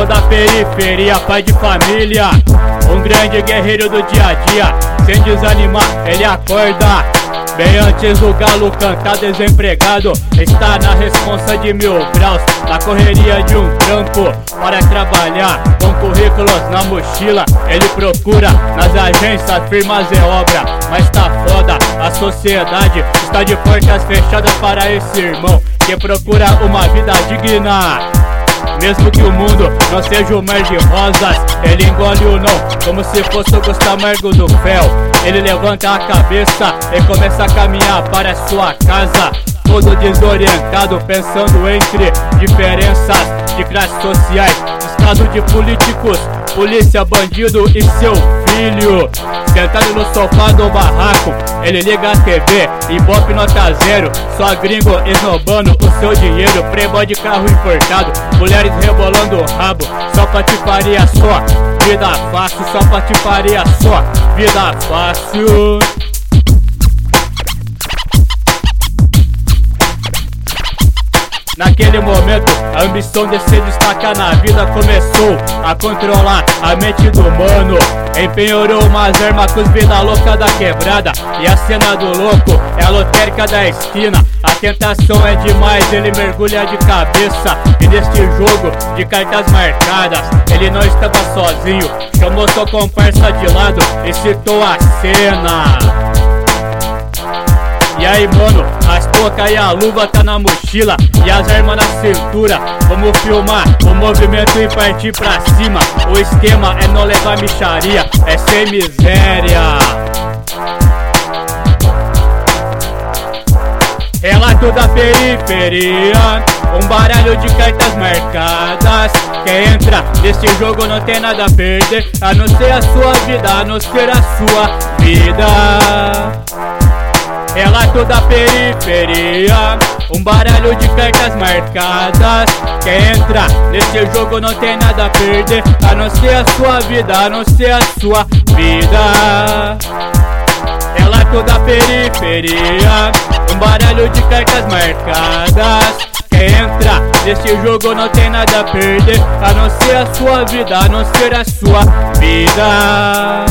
sou da periferia, pai de família, um grande guerreiro do dia a dia. Sem desanimar, ele acorda bem antes do galo cantar. Desempregado, está na responsa de 1000 graus, na correria de um trampo para trabalhar, com currículos na mochila. Ele procura nas agências, firmas e obra, mas tá foda, a sociedade está de portas fechadas para esse irmão que procura uma vida digna. Mesmo que o mundo não seja um mar de rosas, ele engole o não como se fosse o gosto amargo do fel. Ele levanta a cabeça e começa a caminhar para sua casa, todo desorientado, pensando entre diferenças de classes sociais, estado de políticos, polícia, bandido e seu filho. Sentado no sofá do barraco, ele liga a TV, Ibope nota 0, só gringo esnobando o seu dinheiro. Playboy de carro importado, mulheres rebolando o rabo, só patifaria só, vida fácil, só patifaria só, vida fácil. Naquele momento, a ambição de se destacar na vida começou a controlar a mente do mano. Empenhorou umas armas com os vida louca da quebrada, e a cena do louco é a lotérica da esquina. A tentação é demais, ele mergulha de cabeça, e neste jogo de cartas marcadas, ele não estava sozinho. Chamou sua comparsa de lado e citou a cena. E aí mano, as toucas e a luva tá na mochila e as armas na cintura. Vamos filmar o movimento e partir pra cima. O esquema é não levar mixaria, é sem miséria. Relato da periferia, um baralho de cartas marcadas. Quem entra nesse jogo não tem nada a perder, a não ser a sua vida, a não ser a sua vida. Relato da periferia, um baralho de cartas marcadas. Quem entra nesse jogo não tem nada a perder, a não ser a sua vida, a não ser a sua vida. Relato da periferia, um baralho de cartas marcadas. Quem entra nesse jogo não tem nada a perder, a não ser a sua vida, a não ser a sua vida.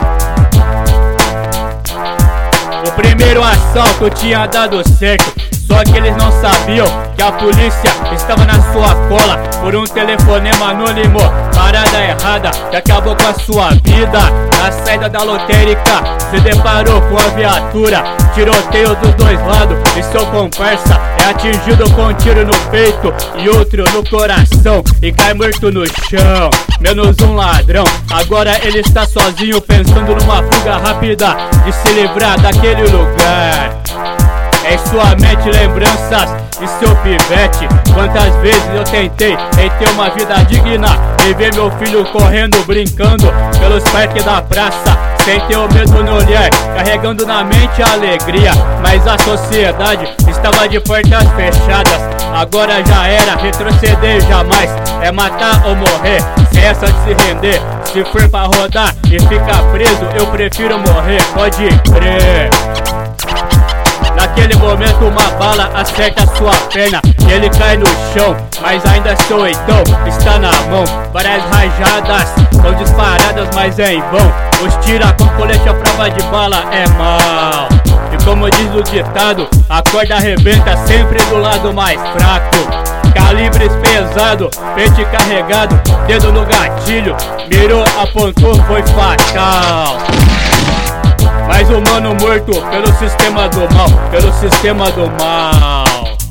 O primeiro assalto tinha dado certo, só que eles não sabiam que a polícia estava na sua cola por um telefonema anônimo. Parada errada que acabou com a sua vida. Na saída da lotérica se deparou com a viatura, tiroteio dos dois lados e seu comparsa é atingido com um tiro no peito e outro no coração e cai morto no chão. Menos um ladrão, agora ele está sozinho pensando numa fuga rápida de se livrar daquele lugar. Em sua mente lembranças de seu pivete. Quantas vezes eu tentei em ter uma vida digna e ver meu filho correndo, brincando pelos parques da praça, sem ter o medo no olhar, carregando na mente a alegria. Mas a sociedade estava de portas fechadas, agora já era, retroceder jamais, é matar ou morrer, sem essa de se render. Se for pra rodar e ficar preso, eu prefiro morrer, pode crer. Naquele momento uma bala acerta sua perna e ele cai no chão, mas ainda seu então está na mão. Várias rajadas são disparadas, mas é em vão. Os tira com colete à prova de bala é mal. E como diz o ditado, a corda arrebenta sempre do lado mais fraco. Calibres pesado, pente carregado, dedo no gatilho, mirou, apontou, foi fatal. Mais um mano morto pelo sistema do mal, pelo sistema do mal.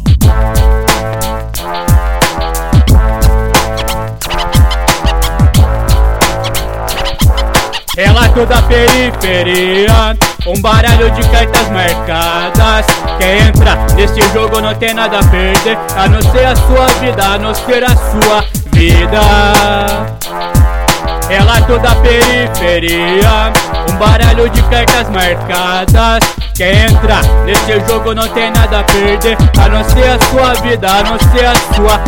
Relato da periferia, um baralho de cartas marcadas. Quem entra nesse jogo não tem nada a perder, a não ser a sua vida, a não ser a sua vida. Relato da periferia, um baralho de cartas marcadas. Quem entra nesse jogo não tem nada a perder, a não ser a sua vida, a não ser a sua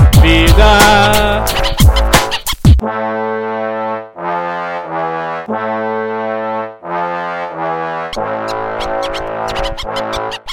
vida.